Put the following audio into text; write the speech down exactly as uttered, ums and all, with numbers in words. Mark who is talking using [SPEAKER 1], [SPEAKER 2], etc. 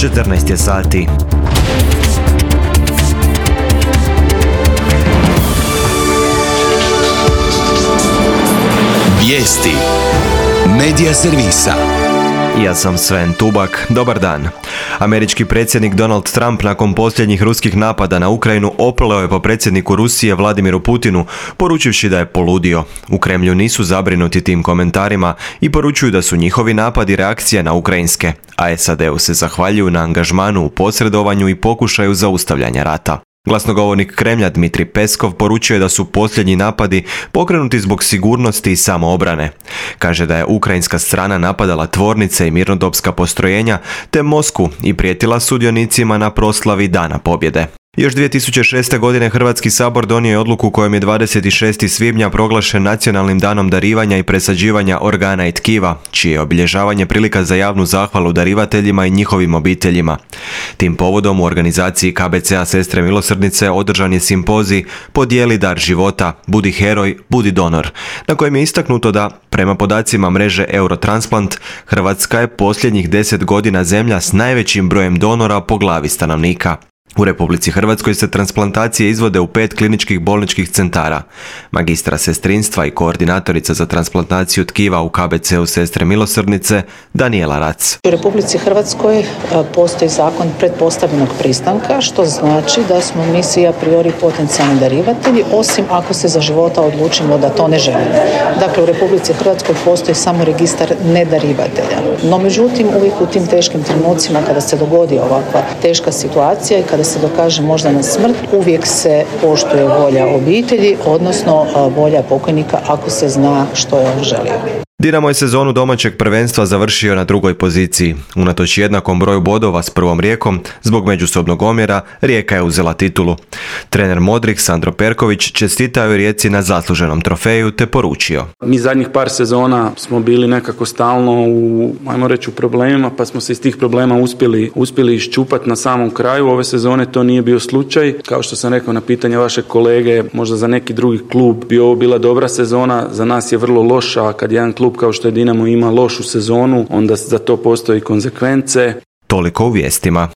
[SPEAKER 1] četrnaest je sati.
[SPEAKER 2] Vijesti Medija servisa.
[SPEAKER 1] Ja sam Sven Tubak, dobar dan. Američki predsjednik Donald Trump nakon posljednjih ruskih napada na Ukrajinu opleo je po predsjedniku Rusije Vladimiru Putinu, poručivši da je poludio. U Kremlju nisu zabrinuti tim komentarima i poručuju da su njihovi napadi reakcija na ukrajinske, a S A D-u se zahvaljuju na angažmanu u posredovanju i pokušaju zaustavljanja rata. Glasnogovornik Kremlja Dmitri Peskov poručio je da su posljednji napadi pokrenuti zbog sigurnosti i samoobrane. Kaže da je ukrajinska strana napadala tvornice i mirnodopska postrojenja te Moskvu i prijetila sudionicima na proslavi Dana pobjede. Još dvije tisuće šeste. godine Hrvatski sabor donio je odluku kojom je dvadeset šestog svibnja proglašen nacionalnim danom darivanja i presađivanja organa i tkiva, čije je obilježavanje prilika za javnu zahvalu darivateljima i njihovim obiteljima. Tim povodom u organizaciji K B C-a Sestre milosrdnice održan je simpozij Podijeli dar života, budi heroj, budi donor, na kojem je istaknuto da, prema podacima mreže Eurotransplant, Hrvatska je posljednjih deset godina zemlja s najvećim brojem donora po glavi stanovnika. U Republici Hrvatskoj se transplantacije izvode u pet kliničkih bolničkih centara. Magistra sestrinstva i koordinatorica za transplantaciju tkiva u K B C-u Sestre milosrdnice Danijela Rac.
[SPEAKER 3] U Republici Hrvatskoj postoji zakon pretpostavljenog pristanka, što znači da smo mi svi a priori potencijalni darivatelji, osim ako se za života odlučimo da to ne želimo. Dakle, u Republici Hrvatskoj postoji samo registar nedarivatelja. No, međutim, uvijek u tim teškim trenucima kada se dogodi ovakva teška situacija i kada se dokaže možda na smrt, uvijek se poštuje volja obitelji, odnosno volja pokojnika ako se zna što je on želio.
[SPEAKER 1] Dinamo je sezonu domaćeg prvenstva završio na drugoj poziciji. Unatoč jednakom broju bodova s prvom Rijekom, zbog međusobnog omjera, Rijeka je uzela titulu. Trener Modrik Sandro Perković čestitao je Rijeci na zasluženom trofeju te poručio:
[SPEAKER 4] Mi zadnjih par sezona smo bili nekako stalno u, ajmo reći, u problemima, pa smo se iz tih problema uspjeli, uspjeli iščupati na samom kraju. Ove sezone to nije bio slučaj. Kao što sam rekao na pitanje vaše kolege, možda za neki drugi klub bi ovo bila dobra sezona, za nas je vrlo loša, a kad jedan klub kao što je Dinamo ima lošu sezonu, onda za to postoji konzekvence.
[SPEAKER 1] Toliko u vijestima.